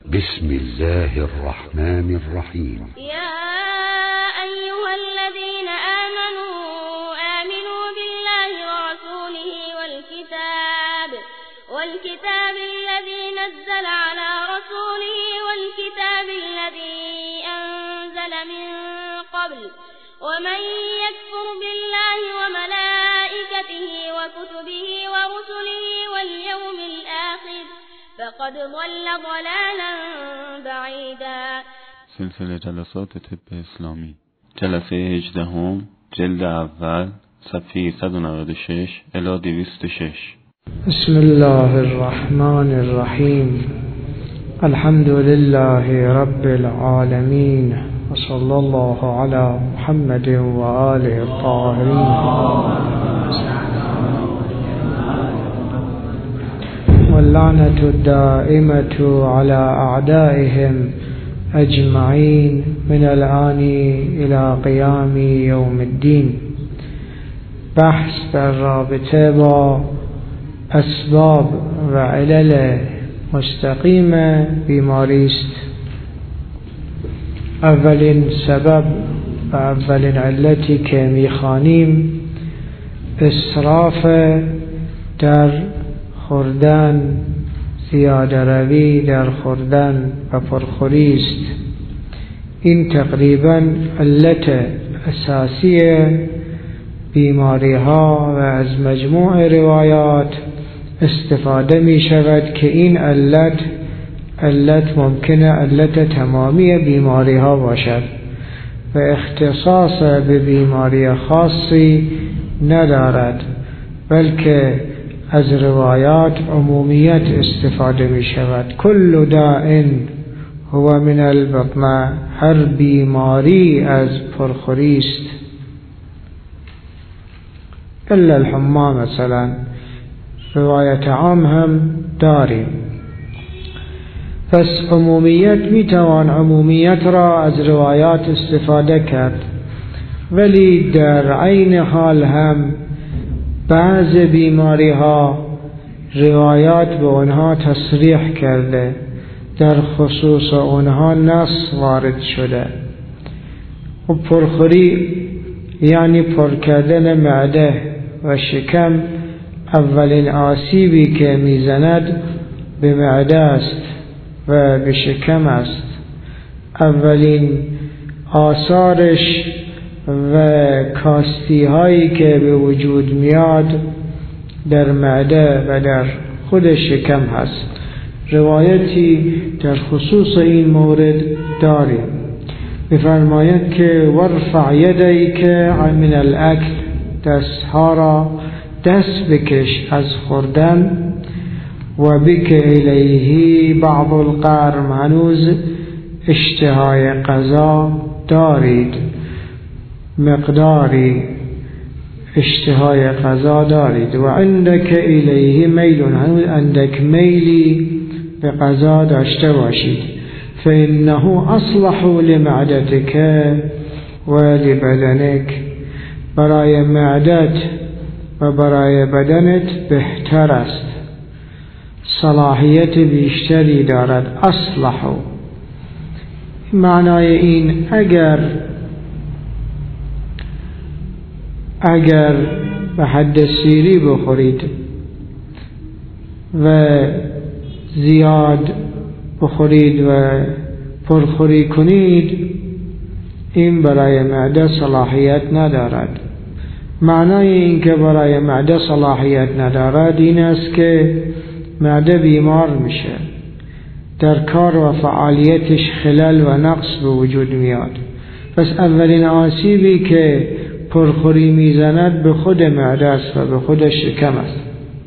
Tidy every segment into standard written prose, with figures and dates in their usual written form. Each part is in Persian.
بسم الله الرحمن الرحيم. يا أيها الذين آمنوا بالله ورسوله والكتاب الذي نزل على رسوله والكتاب الذي أنزل من قبل ومن يكفر بالله وملائكته وكتبه ورسله واليوم الآخر فقد ضل ضلالا بعيدا. سلسله جلسات طب اسلامی، جلسه 18، جلد اول، صفحه 196 الی 206. بسم الله الرحمن الرحیم. الحمد لله رب العالمین و صلی الله علی محمد و آله الطاهرین واللعنة الدائمة على أعدائهم أجمعين من الآن إلى قيام يوم الدين. بحث در رابطه با اسباب و علل مستقیم بیماری است. اولین سبب و اولین علتی که می‌خوانیم اسراف در خوردن، زیاده روی در خوردن و پرخوری است. این تقریباً علت اساسی بیماری ها و از مجموع روایات استفاده می شود که این علت ممکنه علت تمامی بیماری ها باشد و اختصاص به بیماری خاصی ندارد، بلکه از روایات عمومیت استفاده می شود. کل داء هو من البطن، هر بیماری از پرخوری است الا الحمى مثلا. روایت عام هم داریم. پس میتوان عمومیت را از روایات استفاده کرد، ولی در عین حال هم بعض بیماری ها روایات به آنها تصریح کرده، در خصوص آنها نص وارد شده. و پرخوری یعنی پر کردن معده و شکم اولین آسیبی که میزند به معده است و به شکم است. اولین آثارش و کاستی هایی که به وجود میاد در معده و در خود شکم هست. روایتی در خصوص این مورد داریم. می‌فرماید که ورفع یدیک من الاکل، دستها را دست بکش از خوردن، و بک الیه بعض القرم، هنوز اشتهای غذا دارید، مقداری اشتهای غذا دارید، و عندک الیه میل، هنوز عندک میلی به غذا داشته باشید. فإنه اصلح لمعدتك و لبدنك، برای معدت و برای بدنت بهتر است، صلاحیت بیشتری دارد. اصلح معنای این اگر به حد سیری بخورید و زیاد بخورید و پرخوری کنید، این برای معده صلاحیت ندارد. معنای این که برای معده صلاحیت ندارد این است که معده بیمار میشه، در کار و فعالیتش خلل و نقص به وجود میاد. پس اولین آسیبی که پرخوری میزند به خود معده است و به خود شکم است.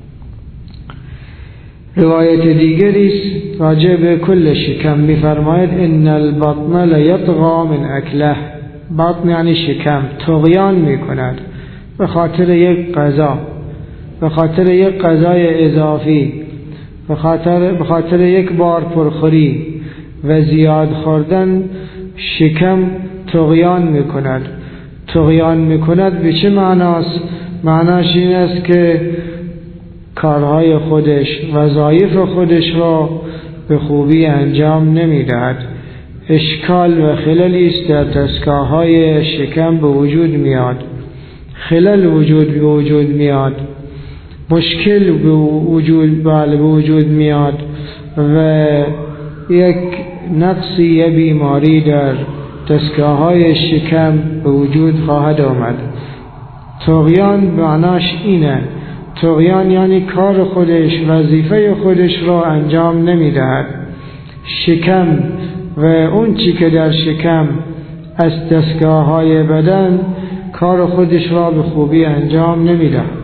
روایت دیگری است راجع به کل شکم، می‌فرماید ان البطن لیطغی من اکله. بطن یعنی شکم طغیان میکند به خاطر یک غذا، به خاطر یک غذای اضافی، به خاطر یک بار پرخوری و زیاد خوردن شکم طغیان میکند. طغیان میکند به چه معناست؟ معناش این است که کارهای خودش، وظایف خودش را به خوبی انجام نمیدهد. اشکال و خللی است در دستگاه‌های شکم به وجود میاد، خلل به وجود میاد، مشکل به وجود میاد و یک نقصی یا بیماری در دستگاه‌های شکم به وجود خواهد آمد. طغیان معناش اینه، طغیان یعنی کار خودش، وظیفه خودش را انجام نمیدهد. شکم و اون چی که در شکم از دستگاه‌های بدن کار خودش را به خوبی انجام نمیدهد.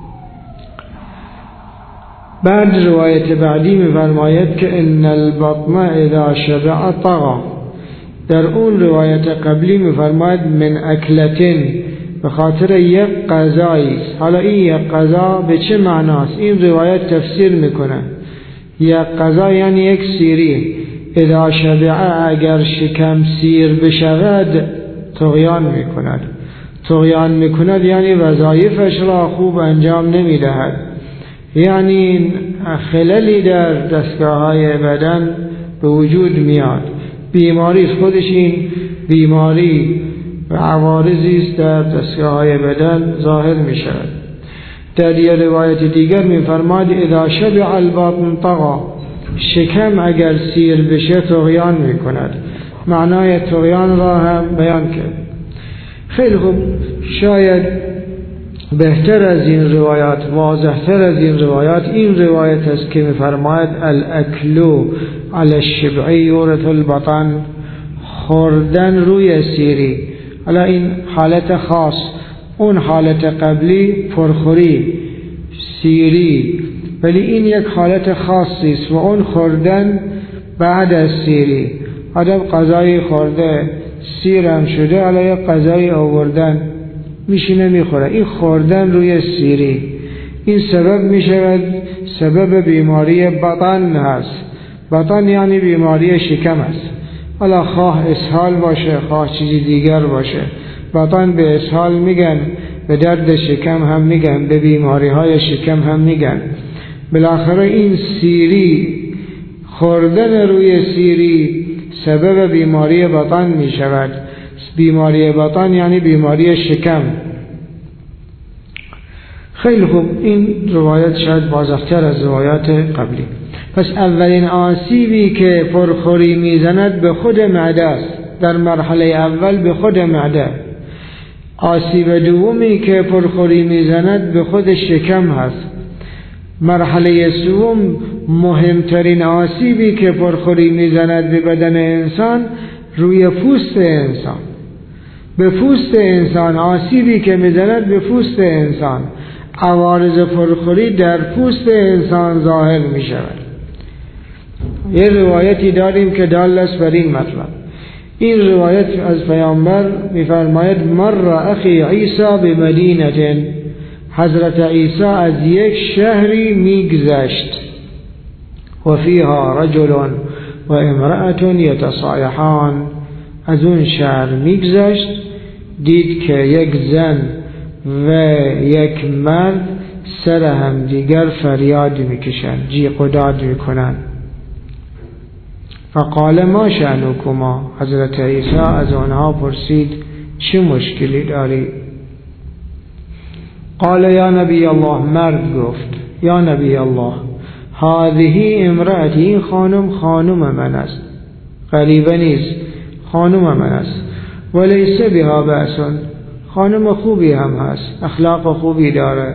بعد روایت بعدی می‌فرماید که ان البطن اذا شبع طغى. در اون روایت قبلی می‌فرماید من اکلتن، به خاطر یک غذایی. حالا این یک غذا به چه معناست؟ این روایت تفسیر میکنه. یک غذا یعنی یک سیری. اذا شبع، اگر شکم سیر بشود طغیان میکند. طغیان میکند یعنی وظایفش را خوب انجام نمیدهد، یعنی خللی در دستگاه‌های بدن به وجود میاد. بیماری خودش این بیماری و عوارضی است در دستگاه‌های بدن ظاهر می شود. در یک روایت دیگر می فرماید اذا شبع البطن طغى، شکم اگر سیر بشه طغیان می کند. معنای طغیان را هم بیان کرد. خیلی خوب، شاید بهتر از این روایات، واضح‌تر از این روایات، این روایت است که می فرماید الاکلو علی الشبع یورث البطن، خوردن روی سیری. حالا این حالت خاص، اون حالت قبلی پرخوری سیری، ولی این یک حالت خاصی است و اون خوردن بعد از سیری. آدم غذای خورده سیرم شده، حالا یک غذای آوردن میشینه میخوره، این خوردن روی سیری این سبب میشود سبب بیماری بطن هست. بطن یعنی بیماری شکم است. حالا خواه اسهال باشه، خواه چیزی دیگر باشه. بطن به اسهال میگن، به درد شکم هم میگن، به بیماری های شکم هم میگن. بالاخره این سیری، خوردن روی سیری سبب بیماری بطن میشود. بیماری بطن یعنی بیماری شکم. خیلی خوب، این روایت شاید واضح‌تر از روایات قبلی. پس اولین آسیبی که پرخوری میزند به خود معده است. در مرحله اول به خود معده. آسیب دومی که پرخوری میزند به خود شکم هست. مرحله سوم، مهمترین آسیبی که پرخوری میزند به بدن انسان روی پوست انسان. به پوست انسان آسیبی که میزند به پوست انسان. عوارض پرخوری در پوست انسان ظاهر می شود. یه روایتی داریم که دال است بر این مطلب. این روایت از پیامبر می فرماید مر اخی عیسی بمدینه، حضرت عیسی از یک شهری می گذشت و فیها رجل و امرأة یتصایحان. از اون شهر می گذشت، دید که یک زن و یک مرد سر هم دیگر فریاد میکشند، جیغ و داد میکنند. فقال ما شأنکما، حضرت عیسی از آنها پرسید چه مشکلی داری؟ قال یا نبی الله، مرد گفت یا نبی الله، هذه امرأتی، این خانم من است، غریبه نیست، خانم من است، ولیس بها بأس، خانم خوبی هم هست، اخلاق خوبی داره،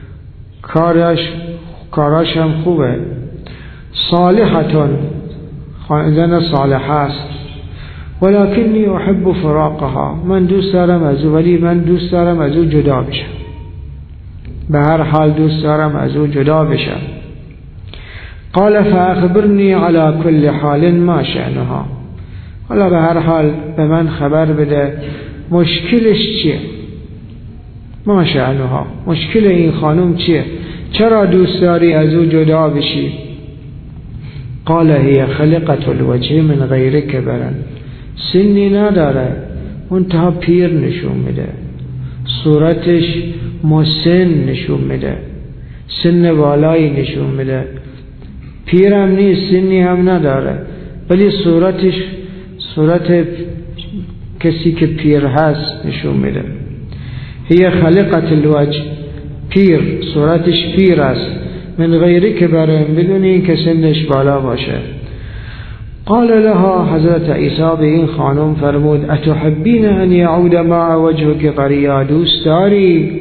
کاراش هم خوبه، صالحتون، زن صالحه است، ولکنی احب فراقها، من دوست دارم از او، ولی من دوست دارم از او جدا بشم، به هر حال دوست دارم از او جدا بشم. قال فاخبرنی علی کل حال ما شأنها، حالا به هر حال به من خبر بده مشکلش چیه؟ ما شأنها، مشکل این خانم چیه؟ چرا دوست داری از او جدا بشی؟ قال هي خلقة الوجه من غیر کبرن، سنی نداره، منتها پیر نشون میده، صورتش مسن نشون میده، سن بالایی نشون میده، پیرم نیست، سنی هم نداره، ولی صورتش صورت کسی که پیر هست نشون میده. هی خلقت الوجه، پیر، صورتش پیر است، من غیری که برم، بدون این که سنش بالا باشه. قال لها، حضرت عیسی به این خانم فرمود اتحبین ان یعود مع وجهک قریا، دوست داری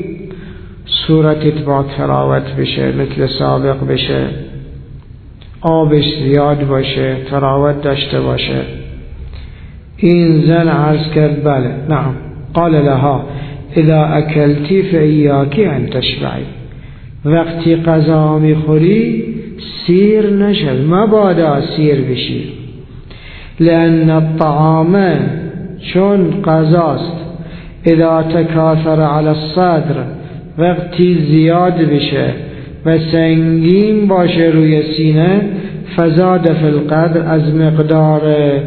صورتت با تراوت بشه، مثل سابق بشه، آبش زیاد باشه، تراوت داشته باشه؟ این زن عرض کرد بله، نعم. قال لها اذا اکلتی فایاکی ان تشبعی، وقتی غذا میخوری سیر نشد، مبادا سیر بشی. لأن الطعام، چون غذاست، اذا تکاثر على الصدر، وقتی زیاد بشه و سنگین باشه روی سینه، فزاد فی القدر، از مقدار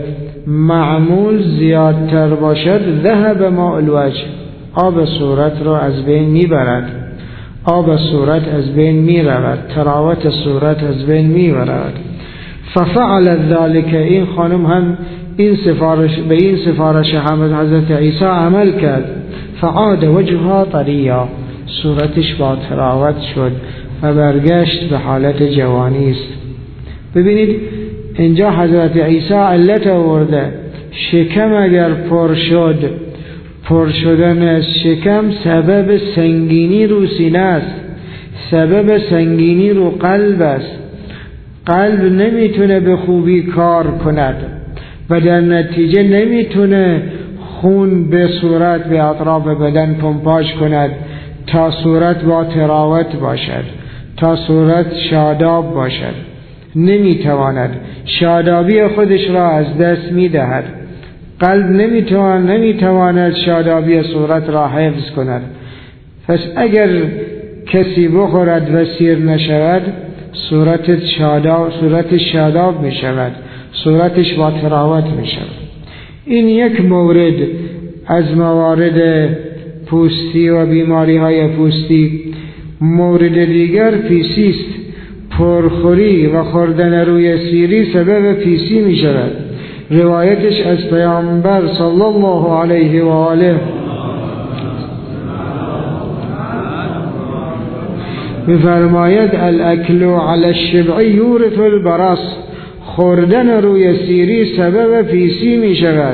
معمول زیادتر باشد، ذهب ماء الوجه، آب صورت رو از بین میبرد، آب صورت از بین میرود، تراوت صورت از بین میبرد. ففعل ذلك، این خانم هم این سفارش به این سفارش حضرت عیسی عمل کرد. فعاد وجهها طریا، صورتش با تراوت شد و برگشت به حالت جوانی است. ببینید اینجا حضرت عیسی علت آورده، شکم اگر پر شد، پر شدن از شکم سبب سنگینی رو سینه است، سبب سنگینی رو قلب است. قلب نمیتونه به خوبی کار کند و در نتیجه نمیتونه خون به صورت، به اطراف بدن پمپاژ کند تا صورت با تراوت باشد، تا صورت شاداب باشد. نمیتواند، شادابی خودش را از دست میدهد. قلب نمیتواند شادابی صورت را حفظ کند. پس اگر کسی بخورد و سیر نشود، صورتش شاداب می شود، صورتش با تراوت می شود. این یک مورد از موارد پوستی و بیماری های پوستی. مورد دیگر پیسی است. پرخوری و خوردن روی سیری سبب پیسی می شود. روایتش از پیامبر صلی الله علیه و آله می‌فرماید الاکل علی الشبع یورث البرص، خوردن روی سیری سبب پیسی می شود.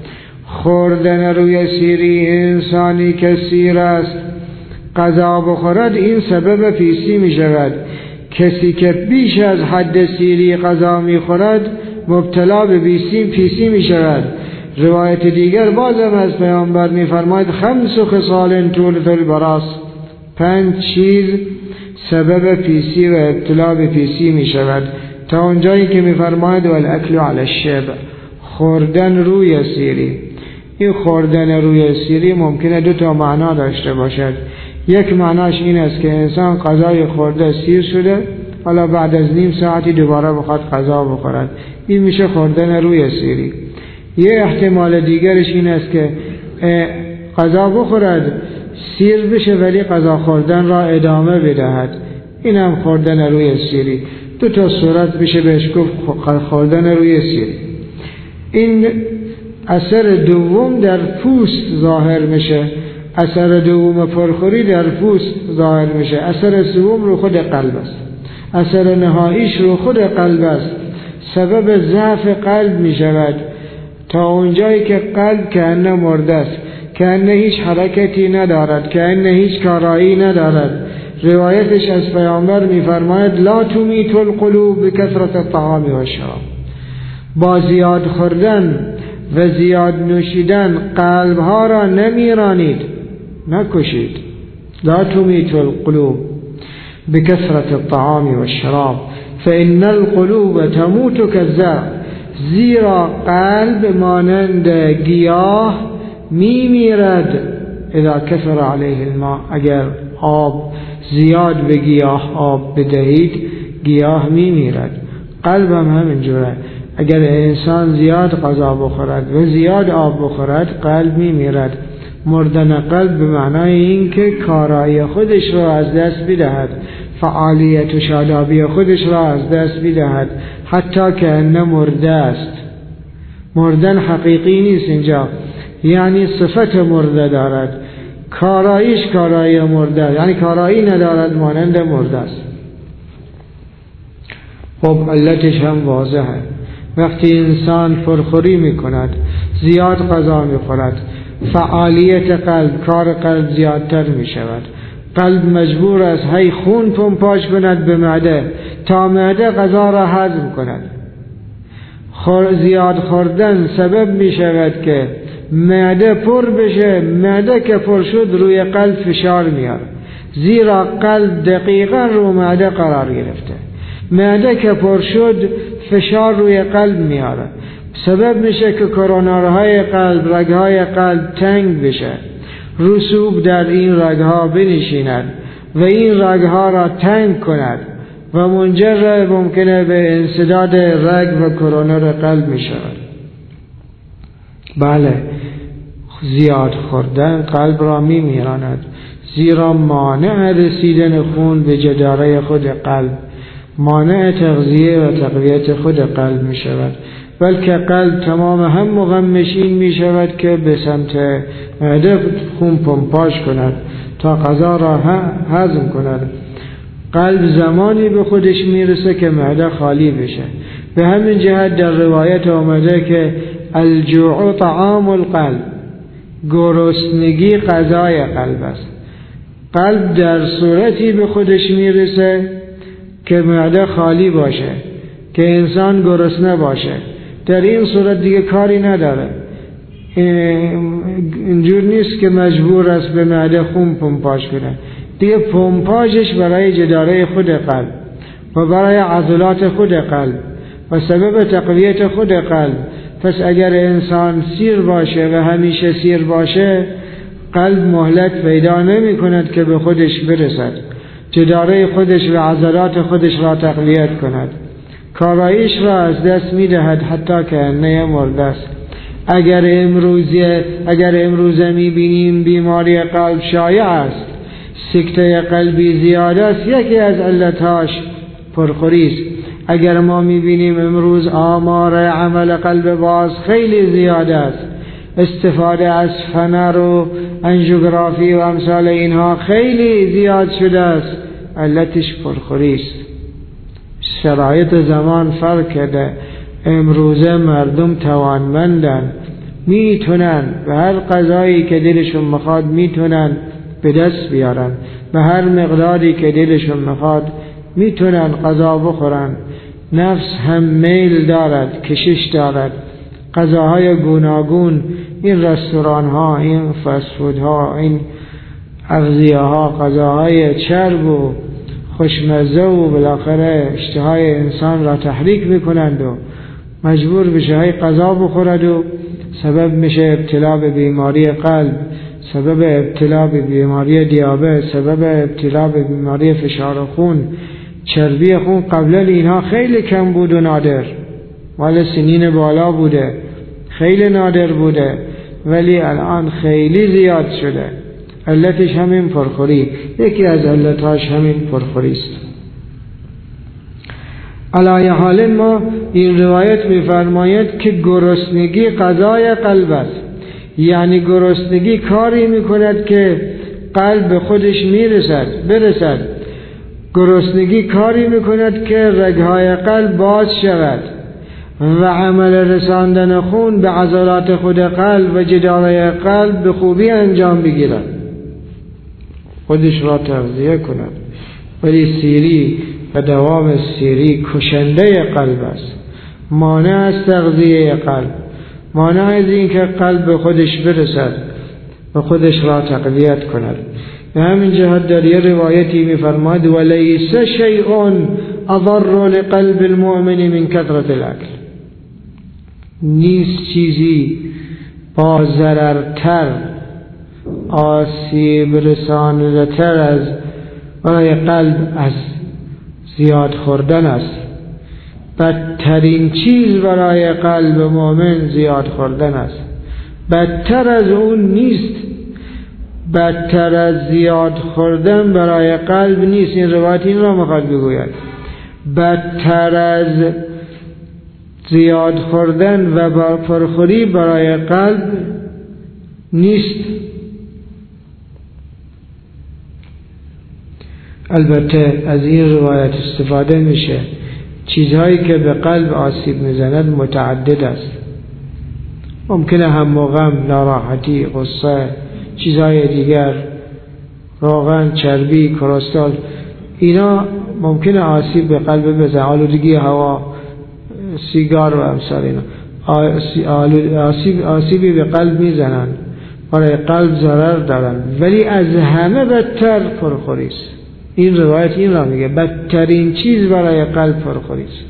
خوردن روی سیری، انسانی که سیر است غذا بخورد، این سبب پیسی می شود. کسی که بیش از حد سیری غذا می خورد مبتلا به پیسی می شود. روایت دیگر بازم از پیامبر می فرماید 5 خصال تورث البرص، 5 چیز سبب پیسی و ابتلا به پیسی می شود، تا اونجایی که می فرماید والاکل علی الشبع، خوردن روی سیری. این خوردن روی سیری ممکنه 2 معنا داشته باشد. یک معناش این است که انسان غذای خورده سیر شده، حالا بعد از نیم ساعتی دوباره بخواد غذا بخورد، این میشه خوردن روی سیری. یه احتمال دیگرش این است که غذا بخورد سیر بشه ولی غذا خوردن را ادامه بدهد، این هم خوردن روی سیری. 2 صورت میشه بهش گفت خوردن روی سیری. این اثر دوم در پوست ظاهر میشه، اثر دوم پرخوری در پوست ظاهر میشه. اثر سوم رو خود قلب است، اثر نهاییش رو خود قلب است. سبب ضعف قلب میشود تا اونجایی که قلب کأنه مرده است، کأنه هیچ حرکتی ندارد، کأنه هیچ کارایی ندارد. روایتش از پیامبر میفرماید لا تمیت القلوب بکثرت الطعام و الشراب، با زیاد خوردن و زیاد نوشیدن قلبها را نمیرانید، نکشید. لا تمیت القلوب بکثرت الطعام و الشراب فإن القلوب تموت كالزرع، زیرا قلب مانند گیاه میمیرد. اذا کثر علیه الماء، اگر آب زیاد به گیاه آب بدهید گیاه میمیرد. قلبم همینجوره، اگر انسان زیاد غذا بخورد و زیاد آب بخورد قلب میمیرد. مردن قلب به معنای این که کارایی خودش را از دست بدهد. فعالیت و شادابی خودش را از دست می‌دهد، حتی که انه مرده است. مردن حقیقی نیست اینجا، یعنی صفت مرده دارد، کاراییش کارایی مرده، یعنی کارایی ندارد، مانند مرده است. خب علتش هم واضحه. وقتی انسان پرخوری میکند، زیاد غذا میخورد، فعالیت قلب، کار قلب زیادتر میشود. قلب مجبور است هی خون پمپاژ کند به معده تا معده غذا را هضم کند. زیاد خوردن سبب می شود که معده پر بشه. معده که پر شد روی قلب فشار میاره، زیرا قلب دقیقا رو معده قرار گرفته. معده که پر شد فشار روی قلب میاره، سبب میشه که کرونارهای قلب، رگهای قلب تنگ بشه، رسوب در این رگها بنشیند و این رگها را تنگ کند و منجر ممکنه به انسداد رگ و کرونار قلب می شود. بله، زیاد خوردن قلب را می میراند، زیرا مانع رسیدن خون به جداره خود قلب، مانع تغذیه و تقویت خود قلب می شود، بلکه قلب تمام هم مغمشین می شود که به سمت معده خون پمپاژ کند تا غذا را هضم کند. قلب زمانی به خودش میرسه که معده خالی بشه. به همین جهت در روایت آمده که الجوع طعام القلب، گرسنگی غذای قلب است. قلب در صورتی به خودش میرسه که معده خالی باشه، که انسان گرسنه باشه. در این صورت دیگه کاری نداره، اینجور نیست که مجبور است به معده خون پمپاژ کنه، دیگه پمپاژش برای جداره خود قلب و برای عضلات خود قلب و سبب تقویت خود قلب. پس اگر انسان سیر باشه و همیشه سیر باشه، قلب مهلت پیدا نمی کند که به خودش برسد، جداره خودش و عضلات خودش را تقویت کند، کاراییش را از دست می دهد، حتی که انه مرده است. اگر امروزه می بینیم بیماری قلب شایع است، سکته قلبی زیاده است، یکی از علتهاش پرخوری است. اگر ما می بینیم امروز آمار عمل قلب باز خیلی زیاده است، استفاده از فنر و انژیوگرافی و امثال اینها خیلی زیاد شده است، علتش پرخوری است. شرایط زمان فرق کرده، امروزه مردم توانمندن، میتونن به هر غذایی که دلشون میخواد میتونن به دست بیارن، به هر مقداری که دلشون میخواد میتونن غذا بخورن. نفس هم میل دارد، کشش دارد. غذاهای گوناگون، این رستوران ها، این فست فود ها، این اغذیه ها، غذاهای چرب و خوشمزه و بالاخره اشتهای انسان را تحریک میکنند و مجبور بشه های غذا بخورد و سبب میشه ابتلا به بیماری قلب، سبب ابتلا به بیماری دیابت، سبب ابتلا به بیماری فشار خون، چربی خون. قبلا اینها خیلی کم بود و نادر، مال سنین بالا بوده، خیلی نادر بوده، ولی الان خیلی زیاد شده. علتش همین پرخوری، یکی از علتاش همین پرخوری است. علی حال ما این روایت می‌فرماید که گرسنگی غذای قلب است، یعنی گرسنگی کاری می‌کند که قلب به خودش برسد. گرسنگی کاری می‌کند که رگ‌های قلب باز شود و عمل رساندن خون به عضلات خود قلب و جداره قلب به خوبی انجام بگیرد، خودش را تغذیه کند. ولی سیری و دوام سیری کشنده قلب است، مانع از تغذیه قلب، مانع از این که قلب به خودش برسد و خودش را تقویت کند. به همین جهت در یه روایتی می‌فرماید ولیس شیء اضر لقلب المؤمن من کثرة الاکل، نیست چیزی با ضررتر، آسیب رساننده از برای قلب از زیاد خوردن است. بدترین چیز برای قلب مؤمن زیاد خوردن است، بدتر از اون نیست. بدتر از زیاد خوردن برای قلب نیست. این روایت این را میخواد بگوید، بدتر از زیاد خوردن و پرخوری برای قلب نیست. البته از این روایت استفاده میشه. چیزهایی که به قلب آسیب میزند متعدد است. ممکنه هم و غم، ناراحتی، غصه، چیزهای دیگر، روغن، چربی، کلسترول، اینا ممکنه آسیب به قلب بزنه. آلودگی هوا، سیگار و امثال اینا آسیبی به قلب میزنن، برای قلب ضرر دارن. ولی از همه بدتر پرخوری است. این روایت این را میگه، بدترین چیز برای قلب پرخوری است.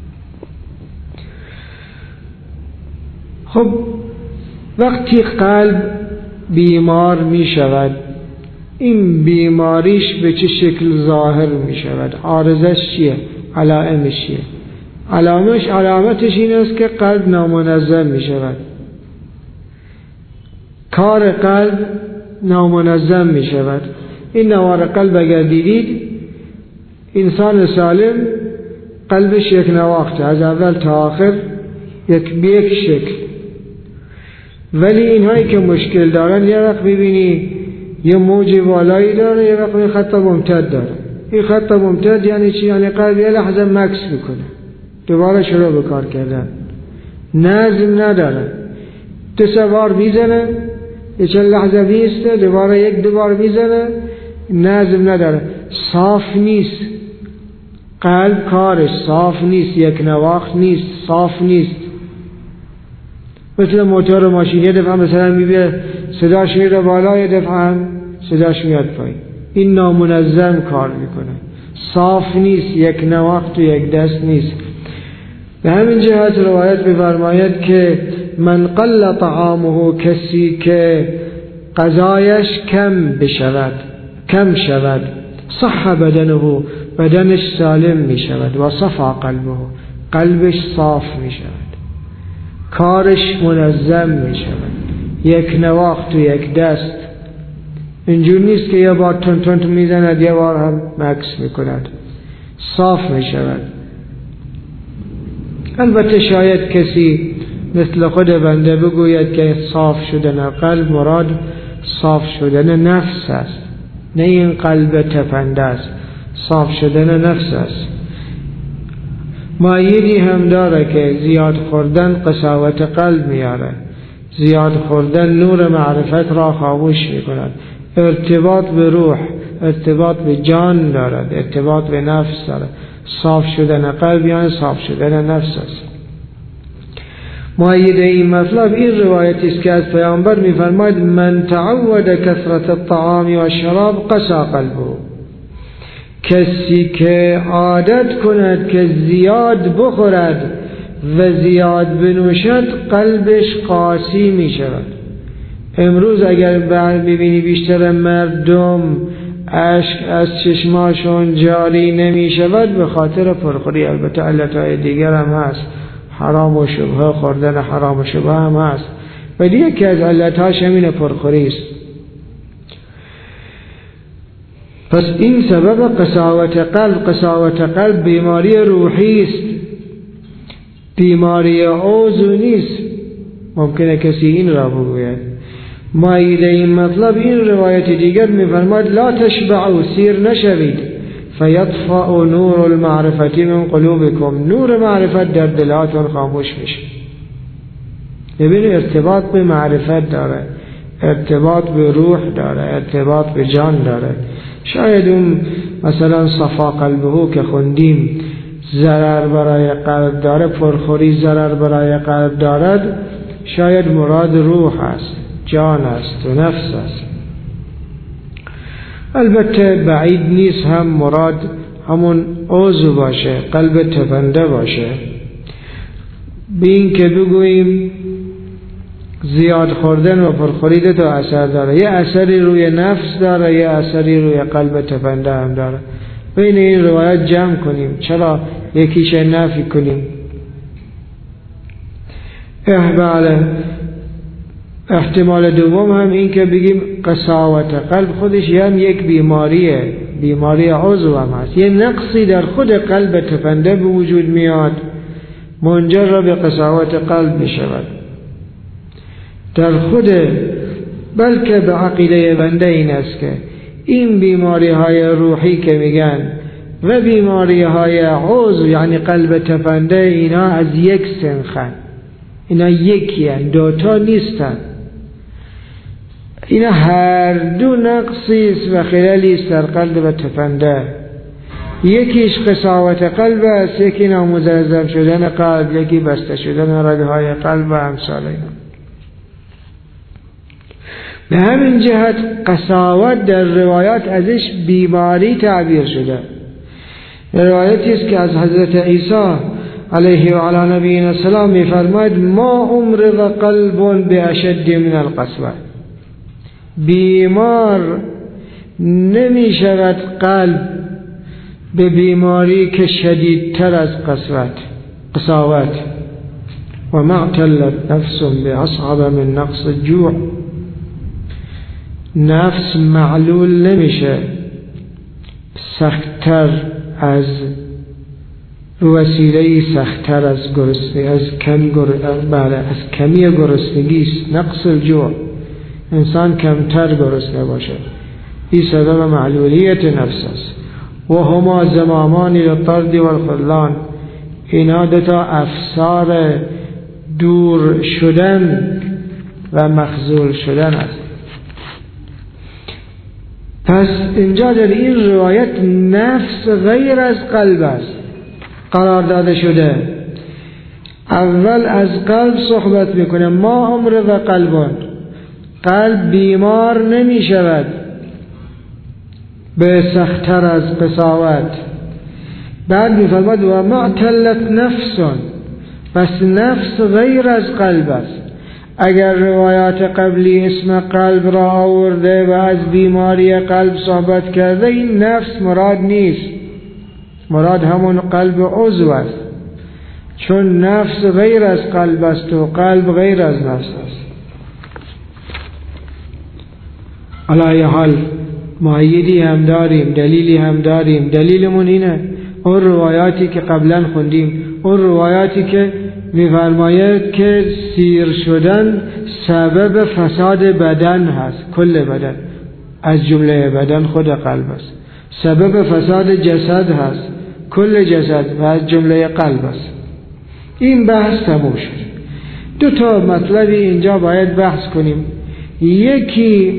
خب وقتی قلب بیمار می شود، این بیماریش به چه شکل ظاهر می شود؟ عارضش چیه؟ علائمش چیه؟ علامتش این است که قلب نامنظم می شود، کار قلب نامنظم می شود. این نوار قلب اگر دیدید، انسان سالم قلبش یک نواخته، از اول تا آخر یک شکل. ولی اینهایی که مشکل دارن، یه وقت ببینی یه موج بالایی داره، یه وقت خط ممتد داره. این خط ممتد یعنی چی؟ یعنی قلب یه لحظه مکس میکنه، دوباره شروع به کار کردن، نظم نداره. 2-3 بار میزنه، یه چند لحظه بیسته، دوباره 1-2 بار میزنه، نظم نداره، صاف نیست. قلب کارش صاف نیست، یک نواخت نیست، صاف نیست. مثل موتور ماشین، یه دفعه مثلا میبینه صداش میره بالا، یه دفعه هم صداش میاد پایین. این نامنظم کار میکنه، صاف نیست، یک نواخت و یک دست نیست. به همین جهت روایت می‌فرماید که من قل طعامه، کسی که غذایش کم شود، صح بدنه، بدنش سالم می شود، و صفا قلبه، قلبش صاف می شود، کارش منظم می شود، یک نواخت و یک دست. اینجور نیست که یه بار تون می زند، یه بار هم مکس می کند، صاف می شود. البته شاید کسی مثل خود بنده بگوید که صاف شدن قلب مراد صاف شدن نفس است، نه این قلب تپنده است، صاف شدن نفس است. مایدی هم داره که زیاد خوردن قساوت قلب میاره، زیاد خوردن نور معرفت را خاموش میکند، ارتباط به روح، ارتباط به جان دارد، ارتباط به نفس دارد. صاف شدن قلب یعنی صاف شدن نفس است. مؤید این مطلب این روایت است که از پیامبر می‌فرماید من تعود کثرت الطعام و الشراب قسا قلبه، کسی که عادت کند که زیاد بخورد و زیاد بنوشد قلبش قاسی می شود. امروز اگر ببینی بیشتر مردم اشک از چشماشون جاری نمی شود به خاطر پرخوری. البته علتهای دیگر هم هست، حرام و شبهه، خوردن حرام و شبهه هم هست، ولی یکی از علتهاش همین پرخوری است. پس این سبب قساوت قلب. قساوت قلب بیماری روحی است، بیماری عضو نیست. ممکنه کسی این را بگوید. مایید این مطلب این روایت دیگر می‌فرماید لا تشبعوا، سیر نشوید، فیطفأ نور المعرفت من قلوبکم، نور معرفت در دلاتون خاموش میشه. ببینید ارتباط به معرفت داره، ارتباط به روح داره، ارتباط به جان داره. شاید اون مثلا صفا قلبه که خوندیم ضرر برای قلب داره، پرخوری ضرر برای قلب دارد، شاید مراد روح است، جان است و نفس است. البته بعید نیست هم مراد همون عضو باشه، قلب تپنده باشه. به این که بگوییم زیاد خوردن و پرخوری دو تا اثر داره، یه اثری روی نفس داره، یه اثری روی قلب تپنده هم داره. بین این روایت جمع کنیم، چرا یکیش نفی کنیم؟ بله، احتمال دوم هم این که بگیم قساوت قلب خودش هم یک بیماریه، بیماری عضو هم هست، یه نقصی در خود قلب تپنده به وجود میاد منجر به قساوت قلب می شود در خود. بلکه به عقیده بنده این است که این بیماری های روحی که میگن و بیماری های عضو یعنی قلب تپنده، اینا از یک سنخن، اینا یکی هن، دوتا نیستن. اینا هر دو نقصی است و خلالی است در قلب تپنده. یکیش قساوت قلب است، یکی نامزلزل شدن قلب، یکی بسته شدن رگهای قلب و امثال اینا. به همین جهت قساوت در روایات ازش بیماری تعبیر شده. روایتی است که از حضرت عیسی علیه و علی نبینا السلام می‌فرماید ما امرض قلب باشد من القسوه، بیمار نمی شود قلب به بیماری که شدیدتر از قساوت. و معتلت نفس باصعب من نقص الجوع، نفس معلول نمیشه سختتر از وسیله سختتر از گرسنگی، از کمی گرسنگی است. نقص الجوع، انسان کمتر گرسنه باشه، این سبب معلولیت نفس است. و هما زمامان للطرد والخذلان، اینا دوتا افسار دور شدن و مخذول شدن است. پس اینجا در این روایت نفس غیر از قلب است قرار داده شده. اول از قلب صحبت میکنه، ما امرض قلبون، قلب بیمار نمی شود به سختتر از قساوت. بعد میفرماد و معتلت نفسون، پس نفس غیر از قلب است. اگر روایات قبلی اسم قلب را آورده و از بیماری قلب صحبت کرده، این نفس مراد نیست، مراد همون قلب عضو است، چون نفس غیر از قلب است و قلب غیر از نفس است. علی حال مؤیدی هم داریم، دلیلی هم داریم. دلیلمون اینه اون روایاتی که قبلا خوندیم، اون روایاتی که می‌فرماید که سیر شدن سبب فساد بدن هست، کل بدن، از جمله بدن خود قلب است. سبب فساد جسد هست، کل جسد، و از جمله قلب است. این بحث تموم شد. دو تا مطلبی اینجا باید بحث کنیم. یکی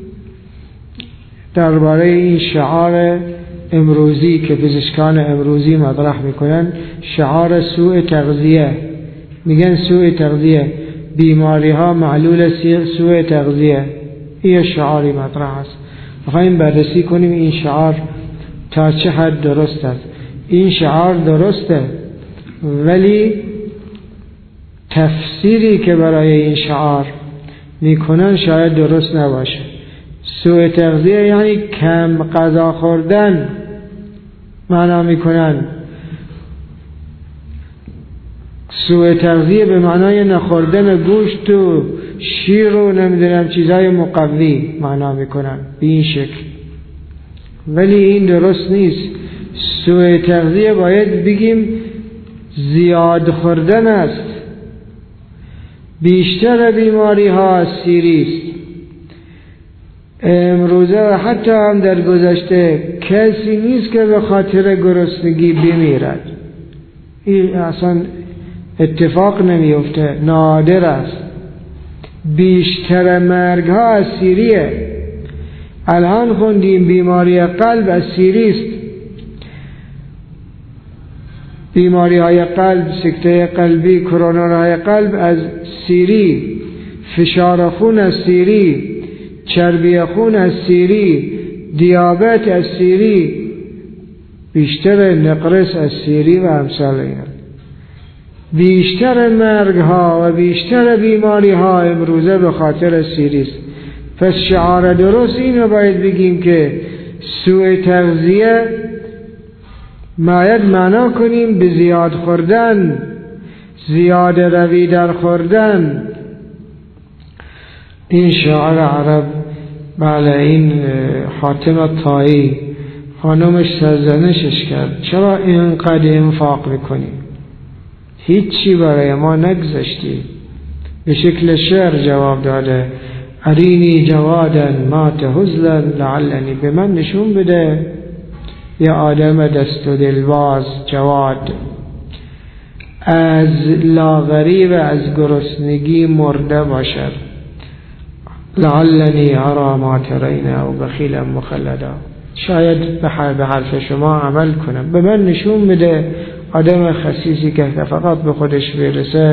درباره این شعار امروزی که پزشکان امروزی مطرح میکنن، شعار سوء تغذیه. میگن سوء تغذیه، بیماری ها معلول سوء تغذیه. این شعاری مطرح است. میخوایم بررسی کنیم این شعار تا چه حد درست است. این شعار درسته، ولی تفسیری که برای این شعار میکنن شاید درست نباشه. سوء تغذیه یعنی کم غذا خوردن معنا میکنن. سوء تغذیه به معنای نخوردن گوشت و شیر و نمیدونم چیزای مقوی معنا میکنن به این شکل، ولی این درست نیست. سوء تغذیه باید بگیم زیاد خوردن است. بیشتر بیماری ها از سیری است. امروزه و حتی هم در گذشته کسی نیست که به خاطر گرسنگی بمیرد. این اصلا اتفاق نمیفته، نادر است. بیشتر مرگ ها از سیریه. الان خوندیم بیماری قلب از سیری است. بیماری های قلب، سکته قلبی، کرونرهای قلب از سیری، فشار خون از سیری، چربی خون از سیری، دیابت از سیری، بیشتر نقرس از سیری و امثال اینا. بیشتر مرگ ها و بیشتر بیماری ها امروزه به خاطر سیری است. پس شعار درست اینو باید بگیم که سوء تغذیه باید معنا کنیم به زیاد خوردن، زیاد روی در خوردن. این شاعر عرب، بله، این حاتم طایی خانمش سرزنشش کرد چرا اینقدر انفاق میکنی؟ هیچی برای ما نگذاشتی. به شکل شعر جواب داده: ارینی جوادن مات هزلا لعلنی، به من نشون بده یا آدم دست و دلواز جواد از لاغری و از گرسنگی مرده باشد، لعلنی ارا ما ترین او بخیلا مخلدا، شاید به حرف شما عمل کنم. به من نشون بده آدم خسیسی که فقط به خودش برسه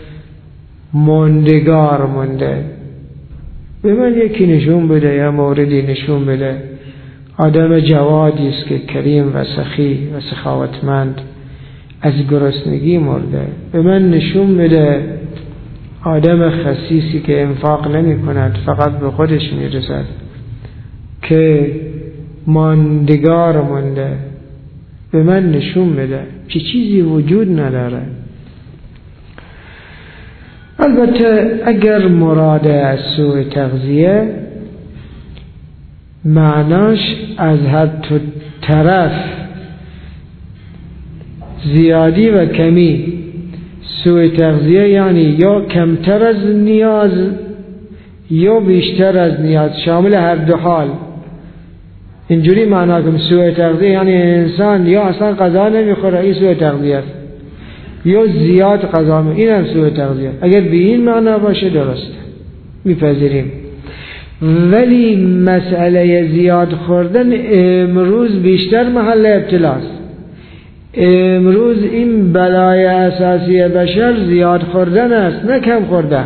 موندگار مونده. به من یکی نشون بده یا موردی نشون بده آدم جوادی است که کریم و سخی و سخاوتمند از گرسنگی مرده. به من نشون بده آدم خسیسی که انفاق نمی کند، فقط به خودش می رسد، که ماندگار مونده. به من نشون بده که چیزی وجود نداره. البته اگر مراد از سوء تغذیه معناش از هر طرف زیادی و کمی، سوء تغذیه یعنی یا کمتر از نیاز یا بیشتر از نیاز، شامل هر دو حال. اینجوری معنا کنم سوء تغذیه یعنی انسان یا اصلا غذا نمیخوره، این سوء تغذیه است، یا زیاد غذا این هم سوء تغذیه. اگر به این معنا باشه درسته، میپذیریم. ولی مسئله زیاد خوردن امروز بیشتر محل ابتلاست. امروز این بلای اساسی بشر زیاد خوردن است، نه کم خوردن.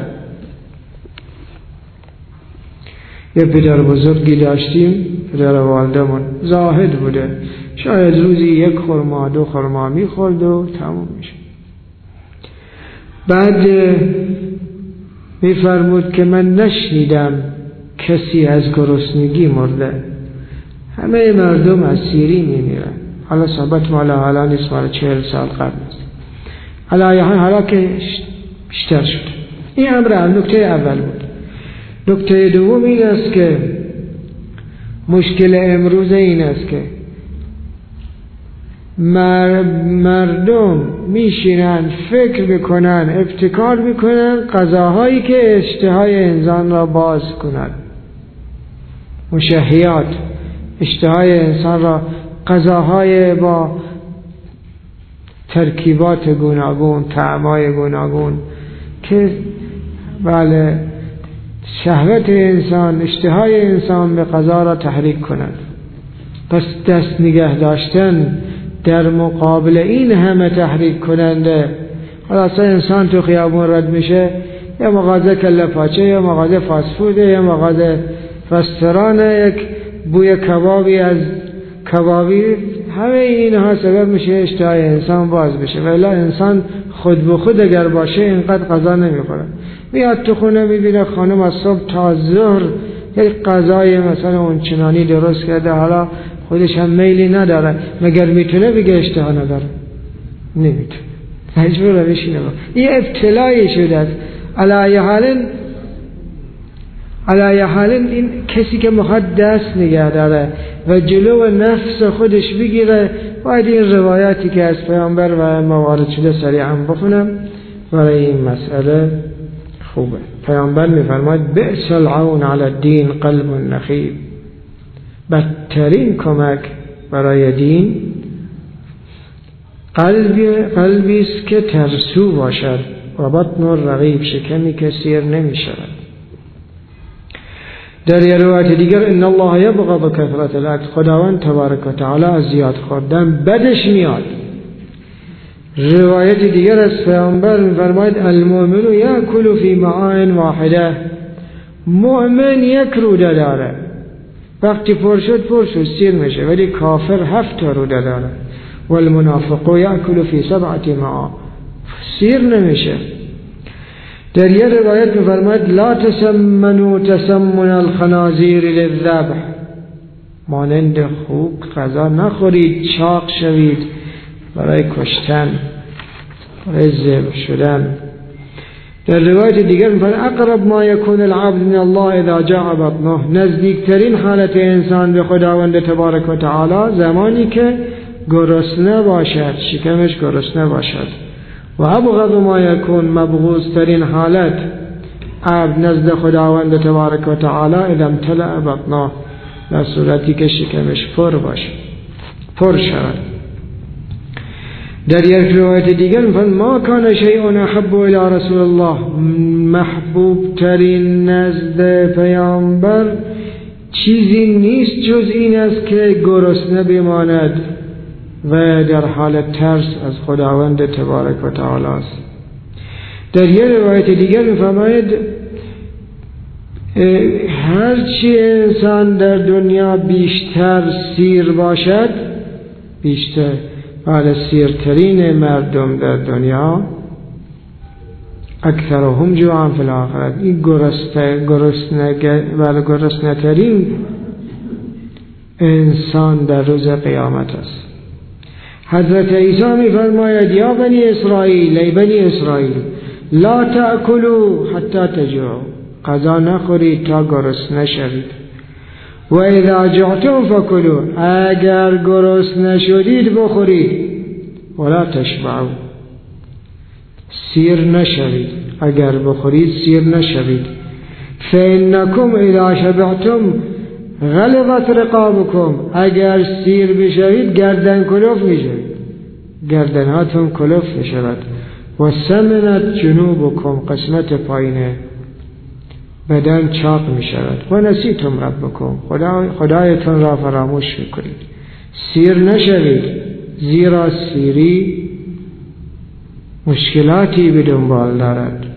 یه پدر بزرگی داشتیم، پدر والدمون زاهد بوده، شاید روزی 1 خرما 2 خرما میخورد و تموم میشه. بعد میفرمود که من نشنیدم کسی از گرسنگی مرده، همه مردم از سیری میمیرن. حالا صحبت مالا حالا نیست، مالا 40 سال قبل است. حالا که بیشتر شد. این امر نکته اول بود. نکته دوم این است که مشکل امروز این است که مردم میشینن فکر بکنن، ابتکار بکنن غذاهایی که اشتهای انسان را باز کنن، مشهیات اشتهای انسان را، غذاهای با ترکیبات گوناگون، طعمای گوناگون که بله شهوت انسان، اشتهای انسان به غذا را تحریک کنند. پس دست نگه داشتن در مقابل این همه تحریک کننده. خلاصه انسان تو خیابون رد میشه، یا مغازه کله پاچه، یا مغازه فاست فوده، یا مغازه رستوران، یک بوی کبابی از کبابی، همه اینها سبب میشه اشتهای انسان باز بشه. ولی انسان خود به خود اگر باشه اینقدر غذا نمیخوره. میاد تو خونه میبینه خانم از صبح تا ظهر یک غذای مثلا اون چنانی درست کرده، حالا خودش هم میلی نداره، مگر میتونه بگه اشتها نداره؟ نمیتونه، مجبوره بشینه. این ابتلایی شده است. علی حال این کسی که میخواد دست نگه داره و جلو نفس خودش بگیره، باید این روایاتی که از پیامبر و موارد شده سریعا بخونم برای این مسئله خوبه. پیامبر میفرماید بئس العون علی الدین قلب نخیب، بدترین کمک برای دین قلبی است که ترسو باشد و بطن رغیب، شکمی که سیر نمی شود. در یه روایت دیگر ان الله یبغض کثرة الاکل، خداوند تبارک و تعالی از زیاد خوردن بدش میاد. روایت دیگر از پیامبر می‌فرماید المؤمن یاکل فی معاء واحده، مؤمن 1 روده داره، وقتی پر شد سیر میشه، ولی کافر 7 روده داره. والمنافق یاکل فی 7 معاء، سیر نمیشه. در یه روایت می‌فرماید لا تسمنوا تسمن الخنازیر للذبح، مانند خوک غذا نخورید، چاق شوید برای کشتن، برای ذبح شدن. در روایت دیگر می‌فرماید اقرب ما یکون العبد من الله اذا جاء بطنه، نزدیکترین حالت انسان به خداوند تبارک و تعالی زمانی که گرسنه باشد، شکمش گرسنه باشد. و ابغض ما یکون، مبغوضترین حالت عبد نزد خداوند تبارک و تعالی اذا امتلأ بطنه، در صورتی که شکمش پر باشه، پر شود. در یک روایت دیگر می‌فرماید ما کان شیء احب الی رسول الله، محبوب ترین نزد پیامبر چیزی نیست جز این است که گرسنه بماند و در حال ترس از خداوند تبارک و تعالی است. در یک روایت دیگر می‌فرماید هرچی انسان در دنیا بیشتر سیر باشد، بیشتر سیرترین مردم در دنیا اکثرهم جوعا فی الاخره، این گرسنه ترین انسان در روز قیامت است. حضرت عیسی می‌فرماید یا بنی اسرائیل، ای بنی اسرائیل لا تأکلوا حتی تجوعوا، غذا نخورید تا گرسنه شوید. و اذا جعتم فکلوا، اگر گرسنه شدید بخورید. ولا تشبعوا، سیر نشوید، اگر بخورید سیر نشوید. فانکم اذا شبعتم غلظت رقابکم، اگر سیر بشوید گردن کلوف میشوید، گردنهاتون کلوف میشود. و سمنت جنوبکم، قسمت پایینه بدن چاق می شود. و نسیتم ربکم، خدایتون را فراموش می کنید. سیر نشوید، زیرا سیری مشکلاتی به دنبال دارد.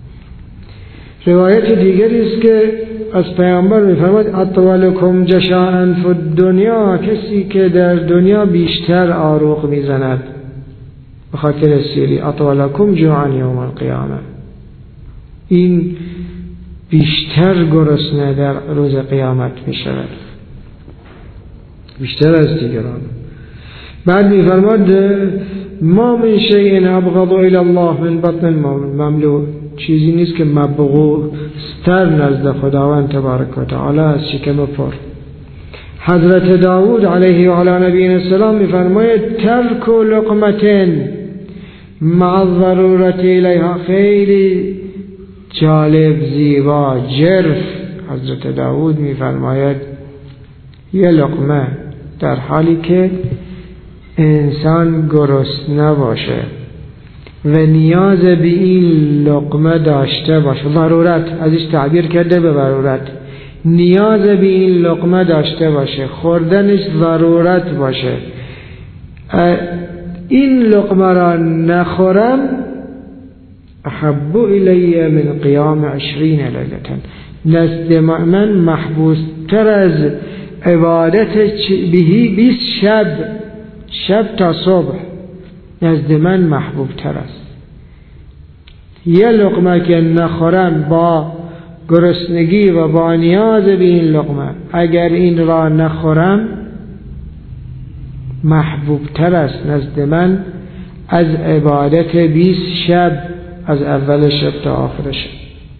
روایت دیگری است که از پیامبر می فرماید اطولکم جشاء فی الدنیا، کسی که در دنیا بیشتر آروغ می زند به خاطر سیری، اطولکم جوعا یوم القیامه، این بیشتر گرسنه در روز قیامت می شود، بیشتر از دیگران. بعد می فرماد ما من شیء ابغض الی الله من بطن مملوء، چیزی نیست که مبغوض‌تر نزد خداوند تبارک و تعالی از شکم پر. حضرت داود علیه و علی نبینا السلام می فرماید ترک لقمتین مع الضرورت الیها، خیلی جالب، زیبا، جرف. حضرت داود می فرماید یه لقمه در حالی که انسان گرسنه باشه و نیاز به این لقمه داشته باشه، ضرورت ازش تعبیر کرده به ضرورت، نیاز به این لقمه داشته باشه، خوردنش ضرورت باشه، این لقمه را نخورم احب الی من قیام 20 لیلة، نزد من محبوس تر از عبادت بهی 20 شب تا صبح، نزد من محبوب تر است. یه لقمه که نخورم با گرسنگی و با نیاز به این لقمه، اگر این را نخورم محبوب تر است نزد من از عبادت 20 شب، از اول شب تا آخر شب.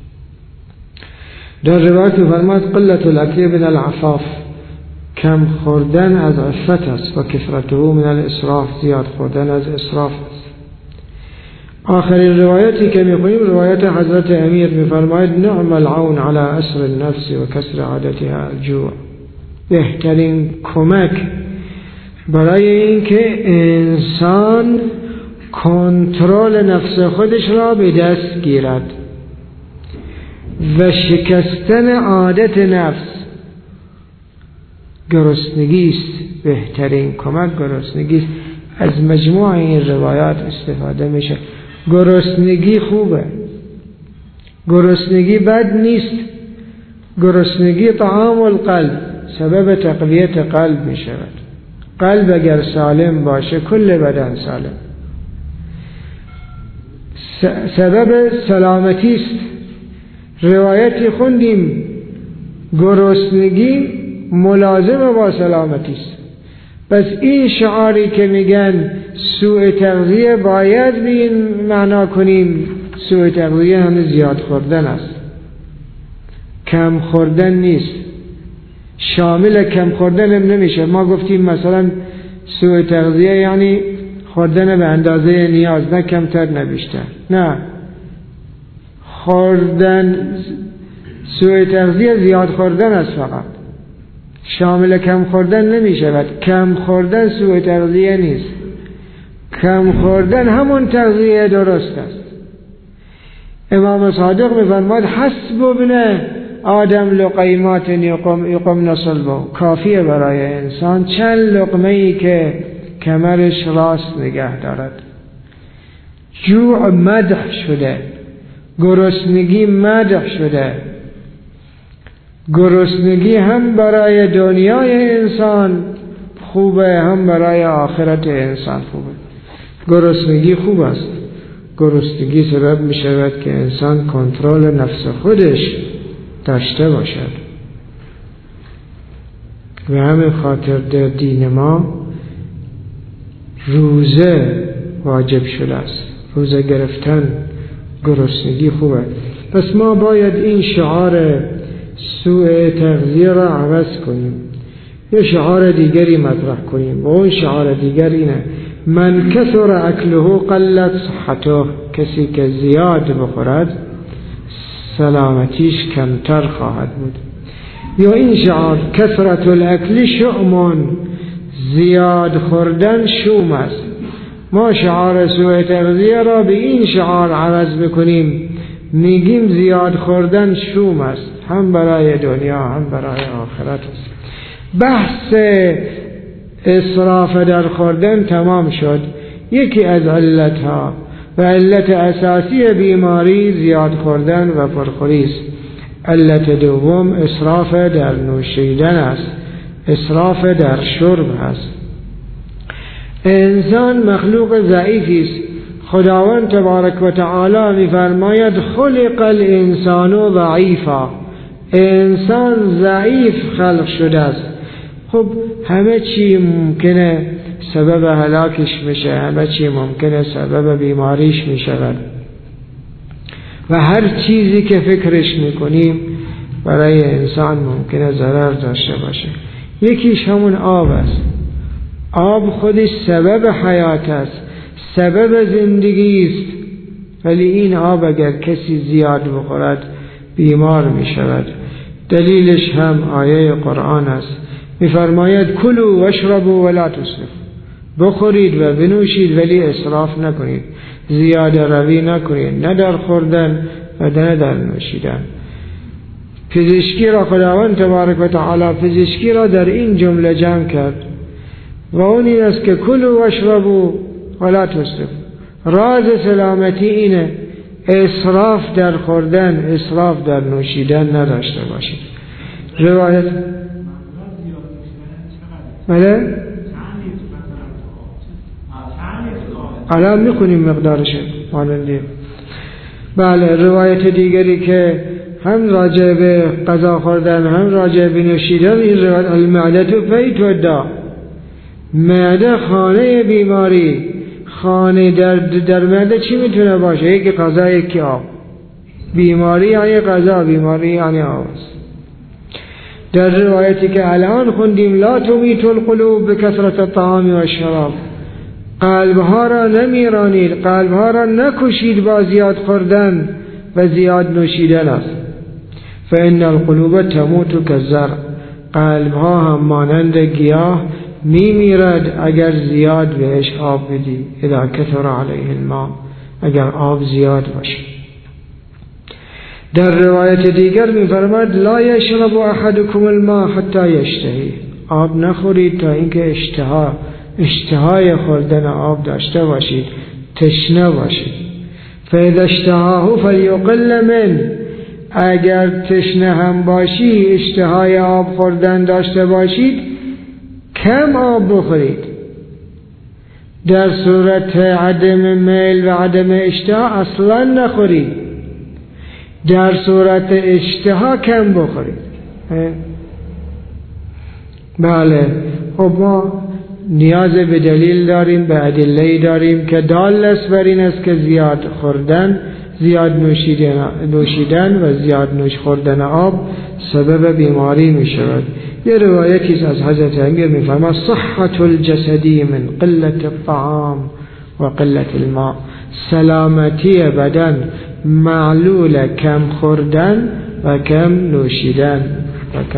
در روایت فرماید قلت الاکل من العفاف، کم خوردن از عفت است، و کثرته من الاسراف، زیاد خوردن از اسراف است. آخرین روایتی که می‌خونیم روایت حضرت امیر می‌فرماید نعم العون علی اسر النفس و کسر عادتها الجوع، بهترین کمک برای اینکه انسان کنترل نفس خودش را به دست گیرد و شکستن عادت نفس گرسنگی است. بهترین کمک گرسنگی است. از مجموع این روایات استفاده میشه. گرسنگی خوبه، گرسنگی بد نیست، گرسنگی طعام القلب، سبب تقویت قلب می شود. قلب اگر سالم باشه کل بدن سالم، سبب سلامتی است. روایتی خوندیم گرسنگی ملازم با سلامتی است. پس این شعاری که میگن سوء تغذیه باید به این معنا کنیم سوء تغذیه همین زیاد خوردن است، کم خوردن نیست. شامل کم خوردن هم نمیشه. ما گفتیم مثلا سوء تغذیه یعنی خوردن به اندازه نیاز، نه کمتر نه بیشتر. نه، خوردن سوء تغذیه زیاد خوردن است فقط، شامل کم خوردن نمیشه. کم خوردن سوء تغذیه نیست، کم خوردن همون تغذیه درست است. امام صادق می‌فرماید حسب ابن آدم لقیمات یقمن صلبه، کافیه برای انسان چند لقمه‌ای که کمرش راست نگه دارد. جوع مدح شده، گرسنگی مدح شده. گرسنگی هم برای دنیای انسان خوبه، هم برای آخرت انسان خوبه. گرسنگی خوب است. گرسنگی سبب می شود که انسان کنترل نفس خودش داشته باشد. و همین خاطر در دین ما روزه واجب شده است. روزه گرفتن گرسنگی خوبه. پس ما باید این شعار سوء تغذیه را عوض کنیم، یه شعار دیگری مطرح کنیم. و اون شعار دیگر اینه: من کثر اکله قلت صحته، کسی که زیاد بخورد سلامتیش کمتر خواهد بود. یا این شعار کثرت الاکل شؤم، زیاد خوردن شوم است. ما شعار سوء تغذیه را به این شعار عوض بکنیم، میگیم زیاد خوردن شوم است، هم برای دنیا هم برای آخرت است. بحث اسراف در خوردن تمام شد. یکی از علتها و علت اساسی بیماری زیاد خوردن و پرخوری است. علت دوم اسراف در نوشیدن است، اسراف در شرب است. انسان مخلوق ضعیفی است. خداوند تبارک و تعالی می‌فرماید خلق الانسان ضعیفا، انسان ضعیف خلق شده است. خب همه چی ممکنه سبب هلاکش میشه، همه چی ممکنه سبب بیماریش میشود و هر چیزی که فکرش میکنیم برای انسان ممکنه ضرر داشته باشه. یکیش همون آب است. آب خودش سبب حیات است، سبب زندگی است، ولی این آب اگر کسی زیاد بخورد بیمار میشود. دلیلش هم آیه قرآن است، میفرماید کلوا واشربوا ولا تسرفوا، بخورید و بنوشید ولی اسراف نکنید، زیاده روی نکنید، نه در خوردن و نه در نوشیدن. پزشکی را خداوند تبارک و تعالی پزشکی را در این جمله جمع کرد و اون این است که کلوا واشربوا ولا تسرفوا. راز سلامتی اینه اسراف در خوردن، اسراف در نوشیدن نداشته باشید. روایت بله؟ الان میکنیم مقدارش مانندی. بله، روایت دیگری که هم راجع به غذا خوردن هم راجع به نوشیدن، این روایت المعده بیت الداء، معده خانه بیماری. خانه در معده چی میتونه باشه؟ یکی غذا یکی آب. بیماری یعنی غذا، بیماری یعنی آب. در روایتی که الان خوندیم لا تمیت القلوب بکثرت الطعام و الشراب، قلبها را نمیرانید، قلبها را نکشید با زیاد خوردن و زیاد نوشیدن است. فإن القلوب تموت كالزرع، قلبها هم مانند گیاه میمیرد اگر زیاد بهش آب بدی. اذا کثر علیه الماء، اگر آب زیاد باشه. در روایت دیگر می‌فرماید لا یشرب احدکم الماء حتی یشتهی، آب نخورید تا اینکه اشتهای خوردن آب داشته باشید، تشنه باشید. فاذا اشتهاه فلیقل من، اگر تشنه هم باشی، اشتهای آب خوردن داشته باشید، کم آب بخورید. در صورت عدم میل و عدم اشتها اصلا نخورید. در صورت اشتها کم بخورید. بله، خب ما نیاز به دلیل داریم، به ادله داریم که دال است بر این است که زیاد خوردن زیاد نوشیدن و زیاد نوش خوردن آب سبب بیماری می شود. یه روایتی از حضرت امیر می فرماید صحت الجسدی من قلت الطعام و قلت الماء، سلامتی بدن معلول کم خوردن و کم نوشیدن و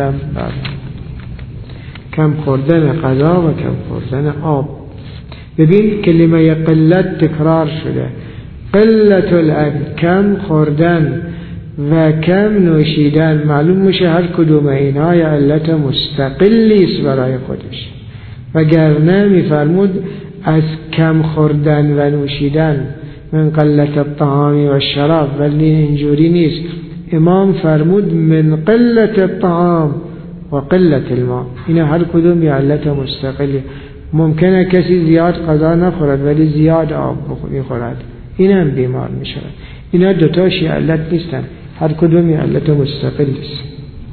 کم خوردن غذا و کم خوردن آب. ببین کلمه قلت تکرار شده، قلت الاکل کم خوردن و کم نوشیدن. معلوم میشه هر کدوم اینها یه علت مستقلی است برای خودش، وگرنه میفرمود از کم خوردن و نوشیدن من قلت الطعام و الشراب، ولی اینجوری نیست. امام فرمود من قلت الطعام و قلت الماء، این هر کدوم یه علت مستقلی. ممکنه کسی زیاد غذا نخورد ولی زیاد آب میخورد، این هم بیمار میشود. اینا دوتاش یه علت نیستن، هر کدوم یه علت مستقلی است.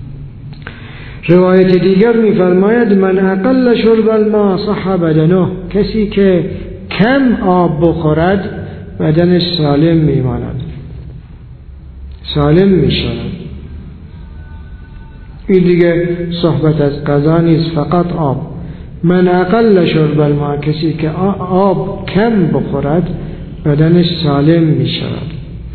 روایت دیگر میفرماید من اقل شرب الماء صح بدنه، کسی که کم آب بخورد بدنش سالم میماند، سالم میشود. این دیگه صحبت از غذا نیست، فقط آب. من اقل شرب الماء، کسی که آب کم بخورد بدنش سالم میشود.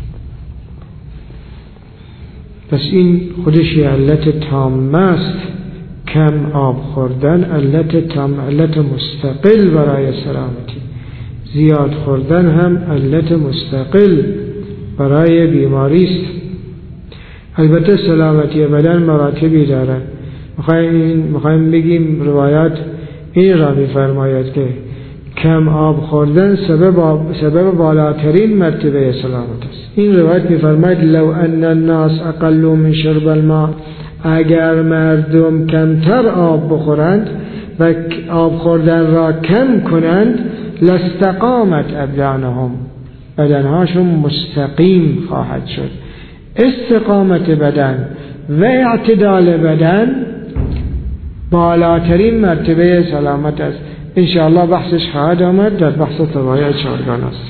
پس این خودش یه علت تامه است. کم آب خوردن علت تام، علت مستقل برای سلامتی. زیاد خوردن هم علت مستقل برای بیماری است. البته سلامتی بدن مراتبی دارد. میخوایم بگیم روایات این را میفرماید که کم آب خوردن سبب بالاترین مرتبه سلامت است. این روایت میفرماید لو ان الناس اقلوا من شرب الماء، اگر مردم کمتر آب بخورند و آب خوردن را کم کنند لاستقامت ابدانهم، بدنهاشون مستقیم خواهد شد. استقامت بدن و اعتدال بدن بالاترین مرتبه سلامت است. انشاءالله بحثش خواهد آمد در بحث طبایع چارگان است.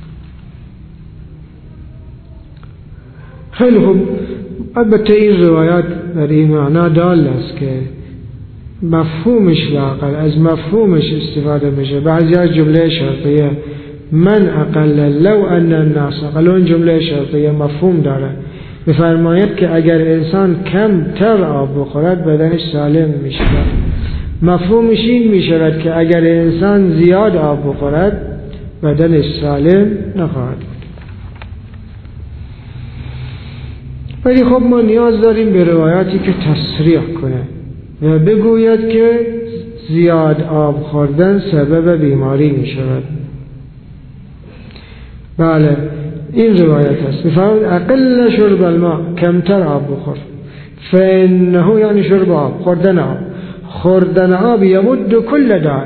خیلی خوب. البته این روایات در این معنا دال است که مفهومش لااقل از مفهومش استفاده میشه. بعضی از جمله شرطیه من اقل لو ان الناس اقل، اون جمله شرطیه مفهوم داره. میفرماید که اگر انسان کم تر آب بخورد بدنش سالم میشه. مفهومش این میشود که اگر انسان زیاد آب بخورد بدنش سالم نخواهد بود. ولی خب ما نیاز داریم به روایاتی که تصریح کنه و بگوید که زیاد آب خوردن سبب بیماری می شود. بله این روایت هست. میفرماید اقل شرب الماء، کمتر آب بخور. فانه یعنی شرب آب، خوردن آب. خوردن آب یمد کل داء،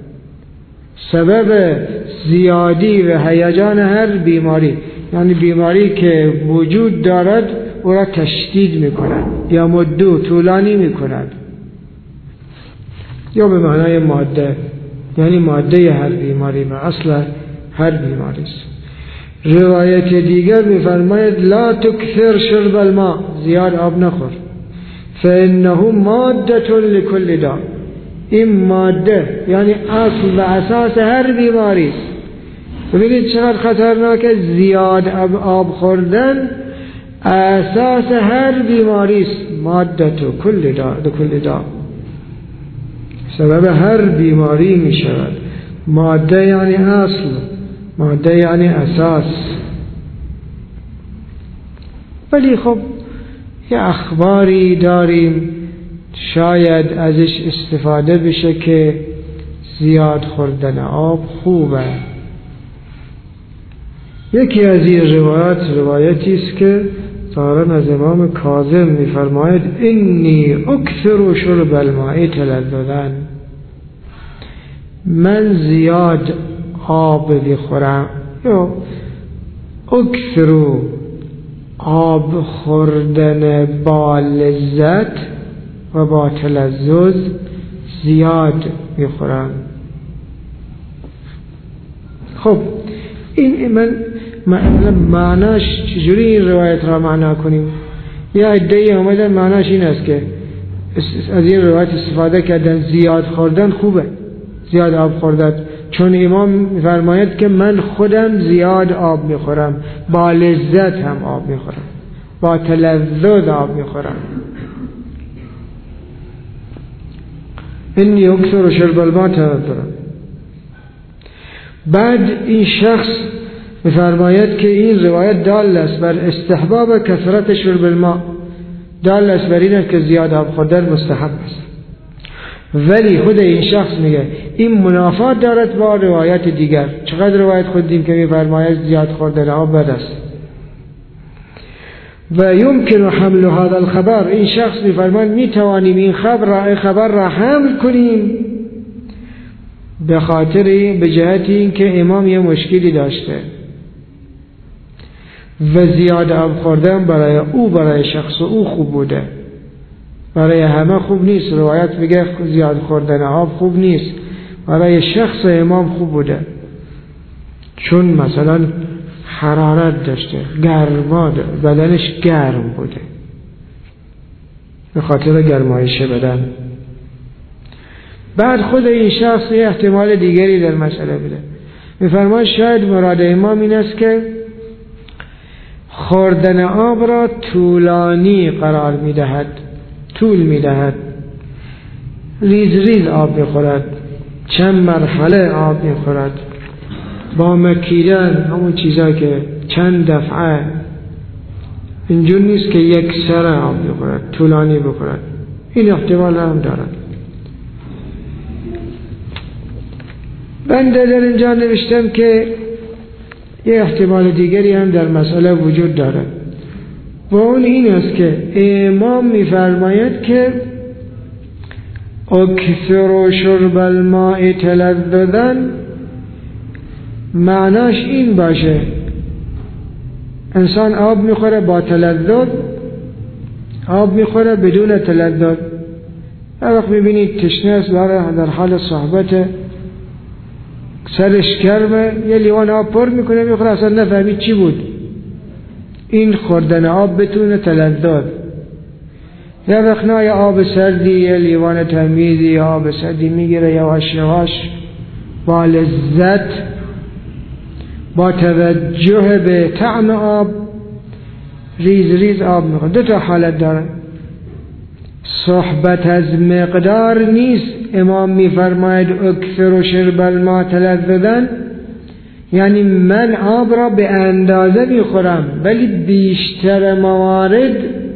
سبب زیادی و هیجان هر بیماری، یعنی بیماری که وجود دارد او را تشدید میکند یا مدو طولانی میکند، یا به معنای ماده، یعنی ماده هر بیماری و اصل هر بیماری است. روایت دیگر میفرماید لا تکثر شرب الماء، زیاد آب نخور. فانه ماده لكل داء، این ماده یعنی اصل و اساس هر بیماری است. ببینید چقدر خطرناکه. زیاد آب خوردن اساس هر بیماری است. ماده کل داء، سبب هر بیماری می شود. ماده یعنی اصل، ماده یعنی اساس. ولی خب یه اخباری داریم شاید ازش استفاده بشه که زیاد خوردن آب خوبه. یکی از این روایتی است که ظاهراً از امام کاظم میفرماید انی اکثر شرب الماء تلذذا، من زیاد آب بخورم یا اکثر آب خوردن با لذت و با تلذذ زیاد بخورم. خب این من معناش چجوری این روایت را معنا کنیم؟ یا عده‌ای اومدن معناش این است که از این روایت استفاده کردن زیاد خوردن خوبه، زیاد آب خوردن، چون امام می‌فرماید که من خودم زیاد آب میخورم، با لذت هم آب میخورم، با تلذذ آب میخورم. اینی اکثر شرب الماء تلذذا. بعد این شخص می‌فرماید که این روایت دال است بر استحباب کثرت شرب الماء، دال است بر این است که زیاد آب خوردن مستحب است. ولی خود این شخص میگه این منافات دارد با روایت دیگر. چقدر روایت خوندیم که می‌فرماید زیاد خوردن آب بد است. و یمکن حمل هذا الخبر، این شخص می‌فرماید می‌توانیم این خبر را حمل کنیم به خاطر به جهت این که امام یه مشکلی داشته و زیاد آب خوردن برای شخص او خوب بوده، برای همه خوب نیست. روایت میگه زیاد خوردن آب خوب نیست، برای شخص امام خوب بوده، چون مثلا حرارت داشته، بدنش گرم بوده، به خاطر گرمایش بدن. بعد خود این شخص یه احتمال دیگری در مسئله بده، میفرماید شاید مراد امام این است که خوردن آب را طولانی قرار میدهد، طول میدهد، ریز ریز آب میخورد، چند مرحله آب میخورد، با مکیدن، همون چیزا که چند دفعه، اینجور نیست که یک سر آب میخورد، طولانی بخورد. این احتمال هم دارد. بنده در اینجا نوشتم که یه احتمال دیگری هم در مسئله وجود دارد و اون این است که امام می‌فرماید که اکثر شرب الماء تلذذا، معناش این باشه انسان آب میخوره با تلذذ، آب میخوره بدون تلذذ. هر وقت میبینید تشنه است، در حال صحبت، سرش گرمه، یه لیوان آب پر میکنه میخوره، اصلا نفهمید چی بود. این خوردن آب بتونه تلذذ. یا وقت نه آب سردی، یه لیوان تمیزی آب سردی میگیره یواش یواش با لذت، با توجه به طعم آب، ریز ریز آب میخوره. دو تا حالت داره. صحبت از مقدار نیست. امام میفرماید اکثر شرب الماء تلذذا، یعنی من آب را به اندازه میخورم ولی بیشتر موارد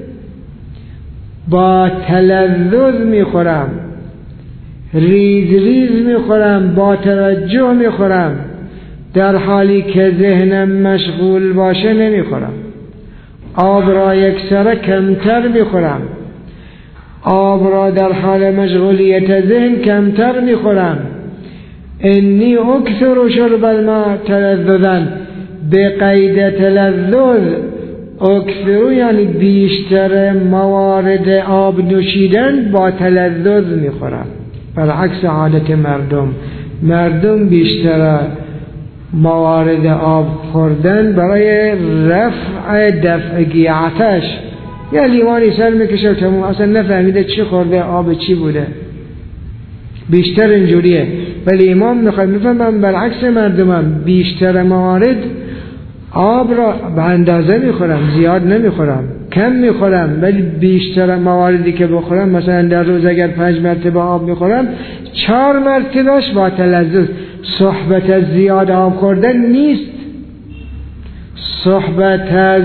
با تلذذ میخورم، ریز ریز میخورم، با توجه میخورم، در حالی که ذهنم مشغول باشه نمیخورم. آب را یکسره کمتر میخورم، آب را در حال مشغولیت ذهن کمتر میخورم. انی اکثر شرب الماء تلذذا، به قید تلذذ. اکثر یعنی بیشتر موارد آب نوشیدن با تلذذ میخورم، برعکس عادت مردم بیشتر موارد آب خوردن برای دفع آتش. یا لیوانی سر میکشه و تموم، اصلا نفهمیده چی خورده، آب چی بوده، بیشتر اینجوریه. ولی امام میفهمم برعکس مردمم، بیشتر موارد آب را به اندازه میخورم، زیاد نمیخورم، کم میخورم، ولی بیشتر مواردی که بخورم، مثلا در روز اگر 5 مرتبه آب میخورم، 4 مرتبهش با تلذذ. صحبت از زیاد آب خوردن نیست، صحبت از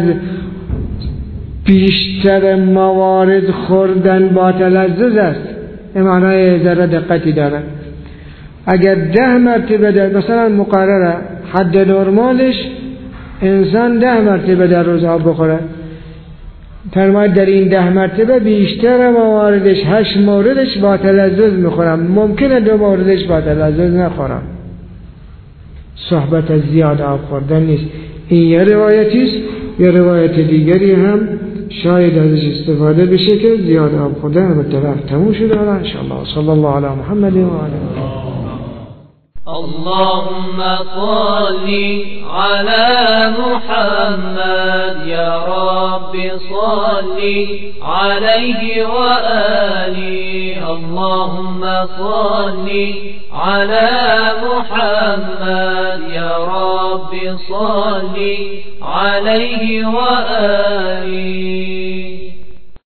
بیشتر موارد خوردن با تلذذ است. این معنای ذره دقتی داره. اگر 10 مرتبه در مثلا مقرره حد نرمالش انسان 10 مرتبه در روز آب بخوره، فرماید در این 10 مرتبه بیشتر مواردش 8 موردش با تلذذ میخورم، ممکنه 2 موردش با تلذذ نخورم. صحبت از زیاد آب خوردن نیست. این یه روایتیست. یه روایت دیگری هم شاید ازش استفاده بشه که زیاد آب خوردن به طرف تموم شده. ان شاء الله صلی الله علی محمد و علی آله. اللهم صل على محمد يا رب صل عليه وآله اللهم صل على محمد يا رب صل عليه وآله